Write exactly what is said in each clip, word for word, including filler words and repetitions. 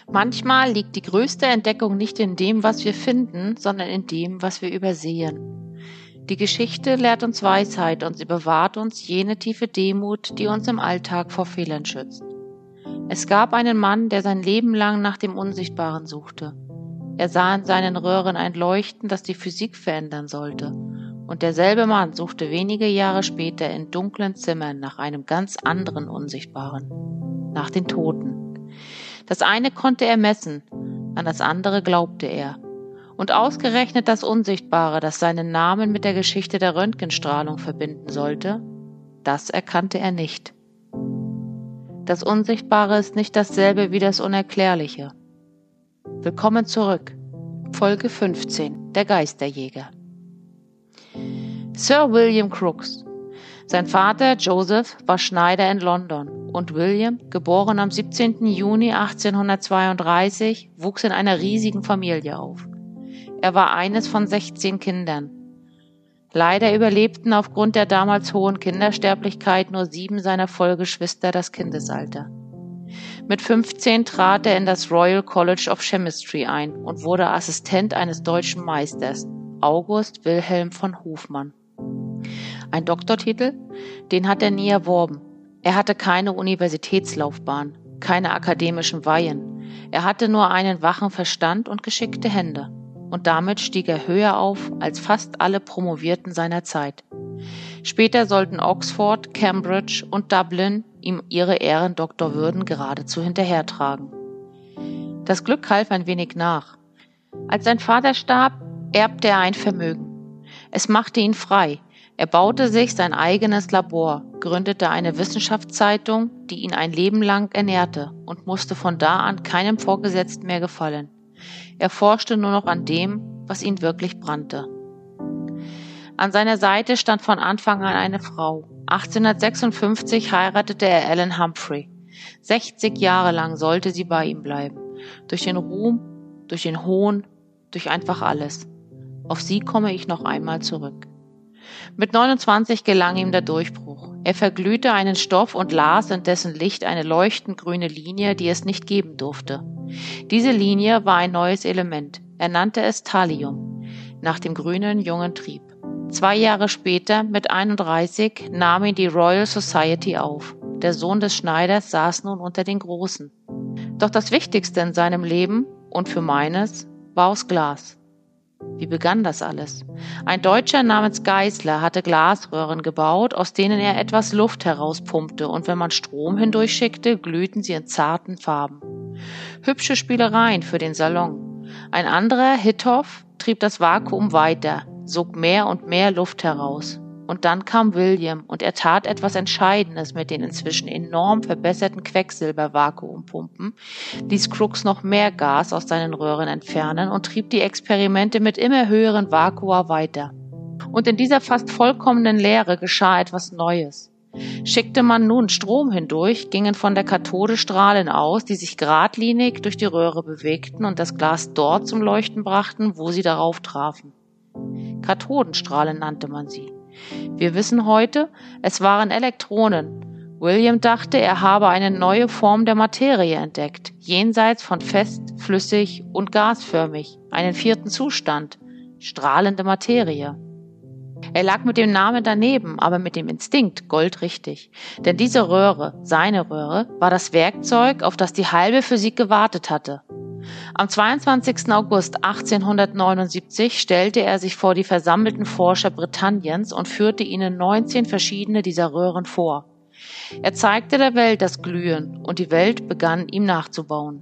Manchmal liegt die größte Entdeckung nicht in dem, was wir finden, sondern in dem, was wir übersehen. Die Geschichte lehrt uns Weisheit und sie bewahrt uns jene tiefe Demut, die uns im Alltag vor Fehlern schützt. Es gab einen Mann, der sein Leben lang nach dem Unsichtbaren suchte. Er sah in seinen Röhren ein Leuchten, das die Physik verändern sollte. Und derselbe Mann suchte wenige Jahre später in dunklen Zimmern nach einem ganz anderen Unsichtbaren, nach den Toten. Das eine konnte er messen, an das andere glaubte er. Und ausgerechnet das Unsichtbare, das seinen Namen mit der Geschichte der Röntgenstrahlung verbinden sollte, das erkannte er nicht. Das Unsichtbare ist nicht dasselbe wie das Unerklärliche. Willkommen zurück. Folge fünfzehn. Der Geisterjäger. Sir William Crookes. Sein Vater Joseph war Schneider in London und William, geboren am siebzehnten Juni achtzehnhundertzweiunddreißig, wuchs in einer riesigen Familie auf. Er war eines von sechzehn Kindern. Leider überlebten aufgrund der damals hohen Kindersterblichkeit nur sieben seiner Vollgeschwister das Kindesalter. Mit fünfzehn trat er in das Royal College of Chemistry ein und wurde Assistent eines deutschen Meisters, August Wilhelm von Hofmann. Ein Doktortitel? Den hat er nie erworben. Er hatte keine Universitätslaufbahn, keine akademischen Weihen. Er hatte nur einen wachen Verstand und geschickte Hände. Und damit stieg er höher auf als fast alle Promovierten seiner Zeit. Später sollten Oxford, Cambridge und Dublin ihm ihre Ehrendoktorwürden geradezu hinterhertragen. Das Glück half ein wenig nach. Als sein Vater starb, erbte er ein Vermögen. Es machte ihn frei. Er baute sich sein eigenes Labor, gründete eine Wissenschaftszeitung, die ihn ein Leben lang ernährte und musste von da an keinem Vorgesetzten mehr gefallen. Er forschte nur noch an dem, was ihn wirklich brannte. An seiner Seite stand von Anfang an eine Frau. achtzehnhundertsechsundfünfzig heiratete er Ellen Humphrey. sechzig Jahre lang sollte sie bei ihm bleiben. Durch den Ruhm, durch den Hohn, durch einfach alles. Auf sie komme ich noch einmal zurück. Mit neunundzwanzig gelang ihm der Durchbruch. Er verglühte einen Stoff und las in dessen Licht eine leuchtend grüne Linie, die es nicht geben durfte. Diese Linie war ein neues Element. Er nannte es Thallium, nach dem grünen jungen Trieb. Zwei Jahre später, mit einunddreißig, nahm ihn die Royal Society auf. Der Sohn des Schneiders saß nun unter den Großen. Doch das Wichtigste in seinem Leben, und für meines, war aus Glas. Wie begann das alles? Ein Deutscher namens Geisler hatte Glasröhren gebaut, aus denen er etwas Luft herauspumpte, und wenn man Strom hindurchschickte, glühten sie in zarten Farben. Hübsche Spielereien für den Salon. Ein anderer, Hittorf, trieb das Vakuum weiter, sog mehr und mehr Luft heraus. Und dann kam William und er tat etwas Entscheidendes mit den inzwischen enorm verbesserten Quecksilber-Vakuumpumpen, ließ Crookes noch mehr Gas aus seinen Röhren entfernen und trieb die Experimente mit immer höheren Vakua weiter. Und in dieser fast vollkommenen Leere geschah etwas Neues. Schickte man nun Strom hindurch, gingen von der Kathode Strahlen aus, die sich geradlinig durch die Röhre bewegten und das Glas dort zum Leuchten brachten, wo sie darauf trafen. Kathodenstrahlen nannte man sie. Wir wissen heute, es waren Elektronen. William dachte, er habe eine neue Form der Materie entdeckt, jenseits von fest, flüssig und gasförmig, einen vierten Zustand, strahlende Materie. Er lag mit dem Namen daneben, aber mit dem Instinkt goldrichtig. Denn diese Röhre, seine Röhre, war das Werkzeug, auf das die halbe Physik gewartet hatte. Am zweiundzwanzigsten August achtzehnhundertneunundsiebzig stellte er sich vor die versammelten Forscher Britanniens und führte ihnen neunzehn verschiedene dieser Röhren vor. Er zeigte der Welt das Glühen und die Welt begann ihm nachzubauen.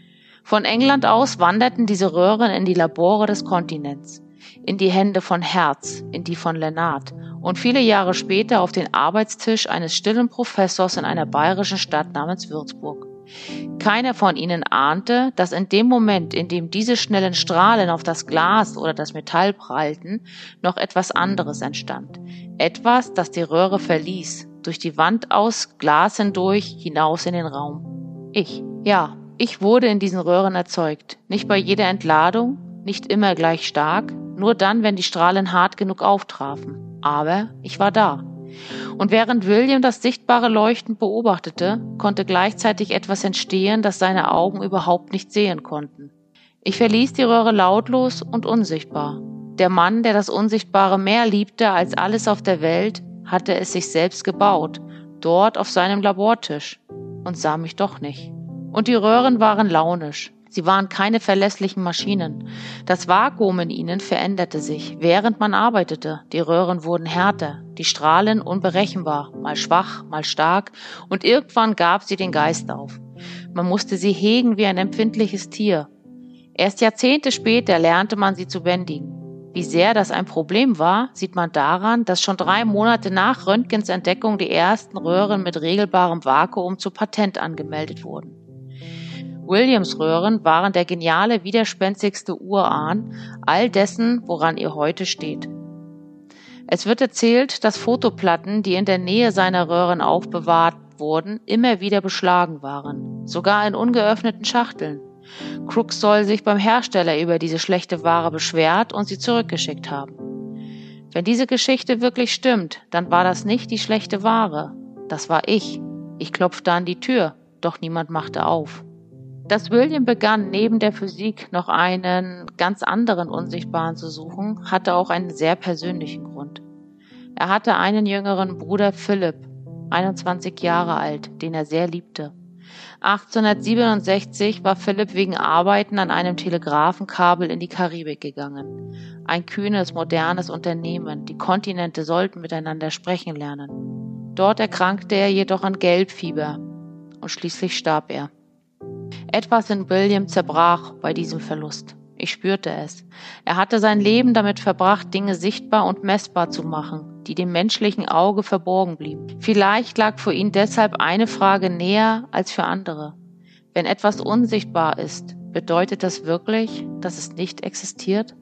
Von England aus wanderten diese Röhren in die Labore des Kontinents, in die Hände von Hertz, in die von Lenard und viele Jahre später auf den Arbeitstisch eines stillen Professors in einer bayerischen Stadt namens Würzburg. Keiner von ihnen ahnte, dass in dem Moment, in dem diese schnellen Strahlen auf das Glas oder das Metall prallten, noch etwas anderes entstand. Etwas, das die Röhre verließ, durch die Wand aus, Glas hindurch, hinaus in den Raum. Ich, ja, ich wurde in diesen Röhren erzeugt. Nicht bei jeder Entladung, nicht immer gleich stark, nur dann, wenn die Strahlen hart genug auftrafen. Aber ich war da. Und während William das sichtbare Leuchten beobachtete, konnte gleichzeitig etwas entstehen, das seine Augen überhaupt nicht sehen konnten. Ich verließ die Röhre lautlos und unsichtbar. Der Mann, der das Unsichtbare mehr liebte als alles auf der Welt, hatte es sich selbst gebaut, dort auf seinem Labortisch, und sah mich doch nicht. Und die Röhren waren launisch. Sie waren keine verlässlichen Maschinen. Das Vakuum in ihnen veränderte sich, während man arbeitete. Die Röhren wurden härter, die Strahlen unberechenbar, mal schwach, mal stark, und irgendwann gab sie den Geist auf. Man musste sie hegen wie ein empfindliches Tier. Erst Jahrzehnte später lernte man sie zu bändigen. Wie sehr das ein Problem war, sieht man daran, dass schon drei Monate nach Röntgens Entdeckung die ersten Röhren mit regelbarem Vakuum zu Patent angemeldet wurden. Williams Röhren waren der geniale, widerspenstigste Urahn all dessen, woran ihr heute steht. Es wird erzählt, dass Fotoplatten, die in der Nähe seiner Röhren aufbewahrt wurden, immer wieder beschlagen waren, sogar in ungeöffneten Schachteln. Crooks soll sich beim Hersteller über diese schlechte Ware beschwert und sie zurückgeschickt haben. Wenn diese Geschichte wirklich stimmt, dann war das nicht die schlechte Ware. Das war ich. Ich klopfte an die Tür, doch niemand machte auf. Dass William begann, neben der Physik noch einen ganz anderen Unsichtbaren zu suchen, hatte auch einen sehr persönlichen Grund. Er hatte einen jüngeren Bruder Philip, einundzwanzig Jahre alt, den er sehr liebte. achtzehnhundertsiebenundsechzig war Philip wegen Arbeiten an einem Telegrafenkabel in die Karibik gegangen. Ein kühnes, modernes Unternehmen, die Kontinente sollten miteinander sprechen lernen. Dort erkrankte er jedoch an Gelbfieber und schließlich starb er. Etwas in William zerbrach bei diesem Verlust. Ich spürte es. Er hatte sein Leben damit verbracht, Dinge sichtbar und messbar zu machen, die dem menschlichen Auge verborgen blieben. Vielleicht lag für ihn deshalb eine Frage näher als für andere. Wenn etwas unsichtbar ist, bedeutet das wirklich, dass es nicht existiert?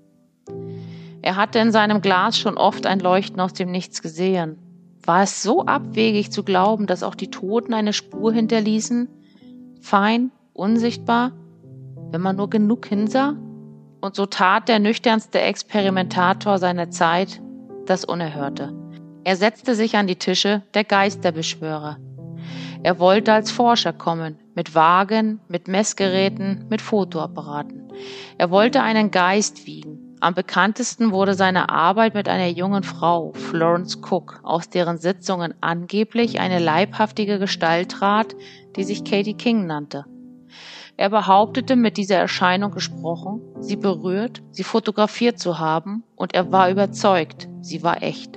Er hatte in seinem Glas schon oft ein Leuchten aus dem Nichts gesehen. War es so abwegig zu glauben, dass auch die Toten eine Spur hinterließen? Fein, unsichtbar, wenn man nur genug hinsah? Und so tat der nüchternste Experimentator seiner Zeit das Unerhörte. Er setzte sich an die Tische der Geisterbeschwörer. Er wollte als Forscher kommen, mit Wagen, mit Messgeräten, mit Fotoapparaten. Er wollte einen Geist wiegen. Am bekanntesten wurde seine Arbeit mit einer jungen Frau, Florence Cook, aus deren Sitzungen angeblich eine leibhaftige Gestalt trat, die sich Katie King nannte. Er behauptete, mit dieser Erscheinung gesprochen, sie berührt, sie fotografiert zu haben, und er war überzeugt, sie war echt.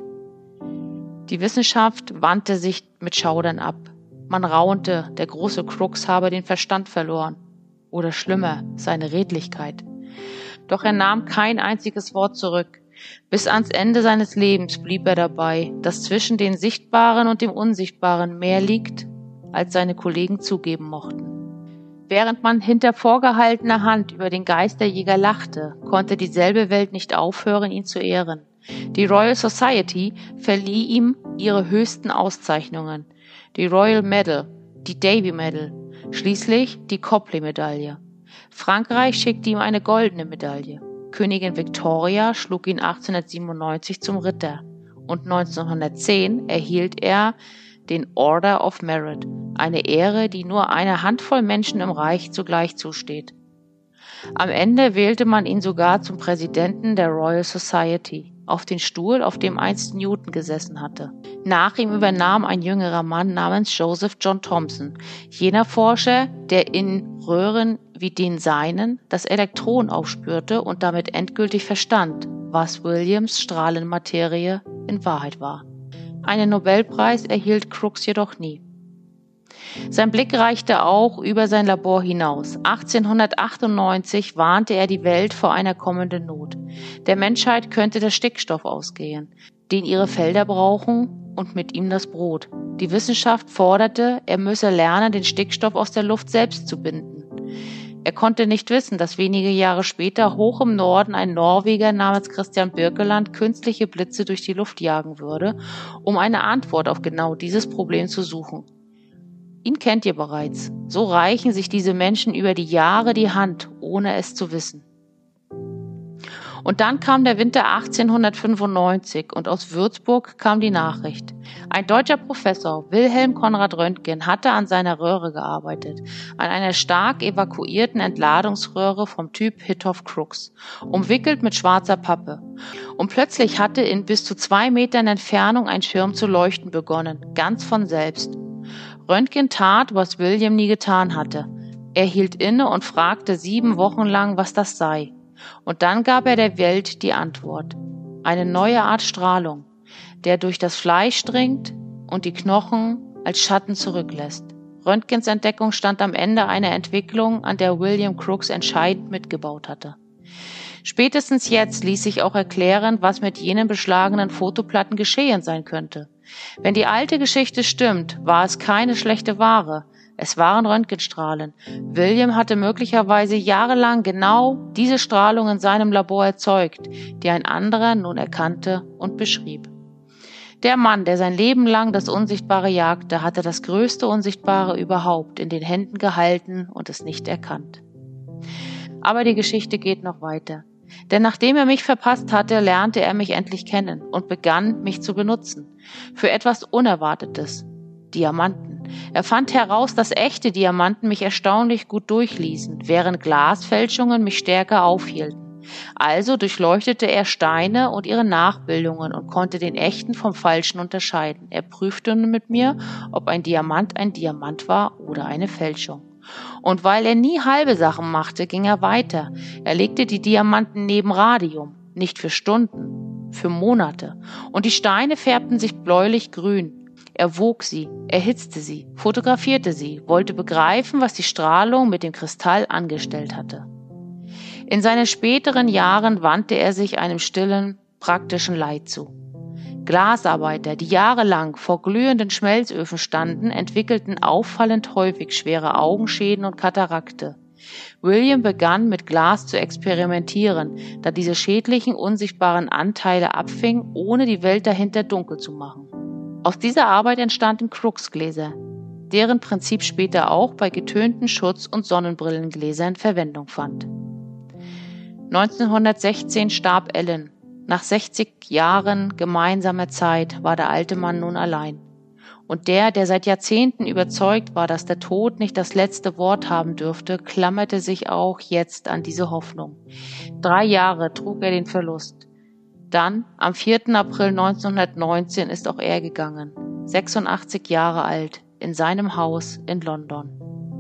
Die Wissenschaft wandte sich mit Schaudern ab. Man raunte, der große Crooks habe den Verstand verloren. Oder schlimmer, seine Redlichkeit. Doch er nahm kein einziges Wort zurück. Bis ans Ende seines Lebens blieb er dabei, dass zwischen den Sichtbaren und dem Unsichtbaren mehr liegt, als seine Kollegen zugeben mochten. Während man hinter vorgehaltener Hand über den Geisterjäger lachte, konnte dieselbe Welt nicht aufhören, ihn zu ehren. Die Royal Society verlieh ihm ihre höchsten Auszeichnungen, die Royal Medal, die Davy Medal, schließlich die Copley-Medaille. Frankreich schickte ihm eine goldene Medaille. Königin Victoria schlug ihn achtzehnhundertsiebenundneunzig zum Ritter und neunzehnhundertzehn erhielt er den Order of Merit, eine Ehre, die nur einer Handvoll Menschen im Reich zugleich zusteht. Am Ende wählte man ihn sogar zum Präsidenten der Royal Society, auf den Stuhl, auf dem einst Newton gesessen hatte. Nach ihm übernahm ein jüngerer Mann namens Joseph John Thomson, jener Forscher, der in Röhren wie den seinen das Elektron aufspürte und damit endgültig verstand, was Williams Strahlenmaterie in Wahrheit war. Einen Nobelpreis erhielt Crooks jedoch nie. Sein Blick reichte auch über sein Labor hinaus. achtzehnhundertachtundneunzig warnte er die Welt vor einer kommenden Not. Der Menschheit könnte der Stickstoff ausgehen, den ihre Felder brauchen, und mit ihm das Brot. Die Wissenschaft forderte, er müsse lernen, den Stickstoff aus der Luft selbst zu binden. Er konnte nicht wissen, dass wenige Jahre später hoch im Norden ein Norweger namens Christian Birkeland künstliche Blitze durch die Luft jagen würde, um eine Antwort auf genau dieses Problem zu suchen. Ihn kennt ihr bereits. So reichen sich diese Menschen über die Jahre die Hand, ohne es zu wissen. Und dann kam der Winter achtzehnhundertfünfundneunzig und aus Würzburg kam die Nachricht. Ein deutscher Professor, Wilhelm Conrad Röntgen, hatte an seiner Röhre gearbeitet, an einer stark evakuierten Entladungsröhre vom Typ Hittorf-Crux, umwickelt mit schwarzer Pappe. Und plötzlich hatte in bis zu zwei Metern Entfernung ein Schirm zu leuchten begonnen, ganz von selbst. Röntgen tat, was William nie getan hatte. Er hielt inne und fragte sieben Wochen lang, was das sei. Und dann gab er der Welt die Antwort. Eine neue Art Strahlung, der durch das Fleisch dringt und die Knochen als Schatten zurücklässt. Röntgens Entdeckung stand am Ende einer Entwicklung, an der William Crookes entscheidend mitgebaut hatte. Spätestens jetzt ließ sich auch erklären, was mit jenen beschlagenen Fotoplatten geschehen sein könnte. Wenn die alte Geschichte stimmt, war es keine schlechte Ware. Es waren Röntgenstrahlen. William hatte möglicherweise jahrelang genau diese Strahlung in seinem Labor erzeugt, die ein anderer nun erkannte und beschrieb. Der Mann, der sein Leben lang das Unsichtbare jagte, hatte das größte Unsichtbare überhaupt in den Händen gehalten und es nicht erkannt. Aber die Geschichte geht noch weiter. Denn nachdem er mich verpasst hatte, lernte er mich endlich kennen und begann, mich zu benutzen. Für etwas Unerwartetes. Diamanten. Er fand heraus, dass echte Diamanten mich erstaunlich gut durchließen, während Glasfälschungen mich stärker aufhielten. Also durchleuchtete er Steine und ihre Nachbildungen und konnte den echten vom falschen unterscheiden. Er prüfte nun mit mir, ob ein Diamant ein Diamant war oder eine Fälschung. Und weil er nie halbe Sachen machte, ging er weiter. Er legte die Diamanten neben Radium, nicht für Stunden, für Monate. Und die Steine färbten sich bläulich-grün. Er wog sie, erhitzte sie, fotografierte sie, wollte begreifen, was die Strahlung mit dem Kristall angestellt hatte. In seinen späteren Jahren wandte er sich einem stillen, praktischen Leid zu. Glasarbeiter, die jahrelang vor glühenden Schmelzöfen standen, entwickelten auffallend häufig schwere Augenschäden und Katarakte. William begann mit Glas zu experimentieren, da diese schädlichen, unsichtbaren Anteile abfing, ohne die Welt dahinter dunkel zu machen. Aus dieser Arbeit entstanden Crooks-Gläser, deren Prinzip später auch bei getönten Schutz- und Sonnenbrillengläsern Verwendung fand. neunzehnhundertsechzehn starb Ellen. Nach sechzig Jahren gemeinsamer Zeit war der alte Mann nun allein. Und der, der seit Jahrzehnten überzeugt war, dass der Tod nicht das letzte Wort haben dürfte, klammerte sich auch jetzt an diese Hoffnung. Drei Jahre trug er den Verlust. Dann, am vierten April neunzehnhundertneunzehn, ist auch er gegangen, sechsundachtzig Jahre alt, in seinem Haus in London.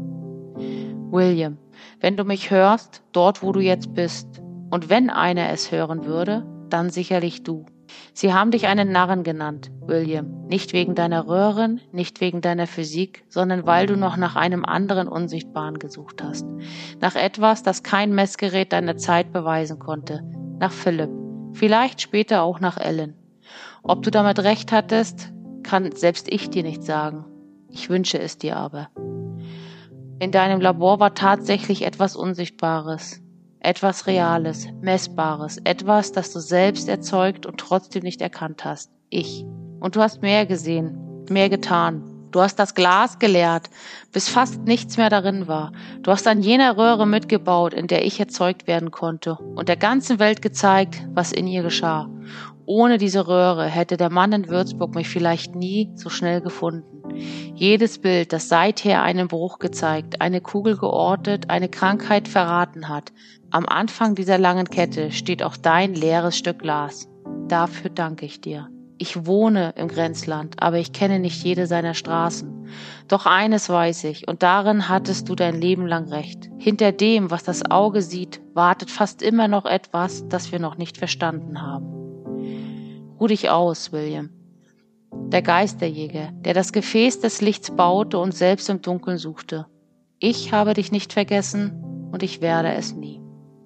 William, wenn du mich hörst, dort wo du jetzt bist, und wenn einer es hören würde, dann sicherlich du. Sie haben dich einen Narren genannt, William, nicht wegen deiner Röhren, nicht wegen deiner Physik, sondern weil du noch nach einem anderen Unsichtbaren gesucht hast. Nach etwas, das kein Messgerät deiner Zeit beweisen konnte. Nach Philipp. Vielleicht später auch nach Ellen. Ob du damit recht hattest, kann selbst ich dir nicht sagen. Ich wünsche es dir aber. In deinem Labor war tatsächlich etwas Unsichtbares, etwas Reales, Messbares, etwas, das du selbst erzeugt und trotzdem nicht erkannt hast. Ich. Und du hast mehr gesehen, mehr getan. Du hast das Glas geleert, bis fast nichts mehr darin war. Du hast an jener Röhre mitgebaut, in der ich erzeugt werden konnte, und der ganzen Welt gezeigt, was in ihr geschah. Ohne diese Röhre hätte der Mann in Würzburg mich vielleicht nie so schnell gefunden. Jedes Bild, das seither einen Bruch gezeigt, eine Kugel geortet, eine Krankheit verraten hat, am Anfang dieser langen Kette steht auch dein leeres Stück Glas. Dafür danke ich dir. Ich wohne im Grenzland, aber ich kenne nicht jede seiner Straßen. Doch eines weiß ich, und darin hattest du dein Leben lang recht. Hinter dem, was das Auge sieht, wartet fast immer noch etwas, das wir noch nicht verstanden haben. Ruh dich aus, William. Der Geisterjäger, der das Gefäß des Lichts baute und selbst im Dunkeln suchte. Ich habe dich nicht vergessen und ich werde es nie.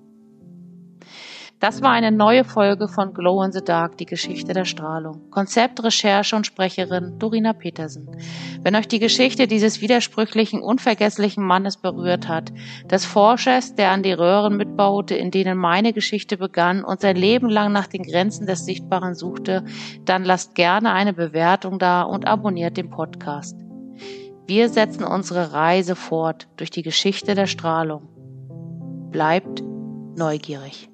Das war eine neue Folge von Glow in the Dark, die Geschichte der Strahlung. Konzept, Recherche und Sprecherin Dorina Petersen. Wenn euch die Geschichte dieses widersprüchlichen, unvergesslichen Mannes berührt hat, des Forschers, der an die Röhren mitbaute, in denen meine Geschichte begann und sein Leben lang nach den Grenzen des Sichtbaren suchte, dann lasst gerne eine Bewertung da und abonniert den Podcast. Wir setzen unsere Reise fort durch die Geschichte der Strahlung. Bleibt neugierig.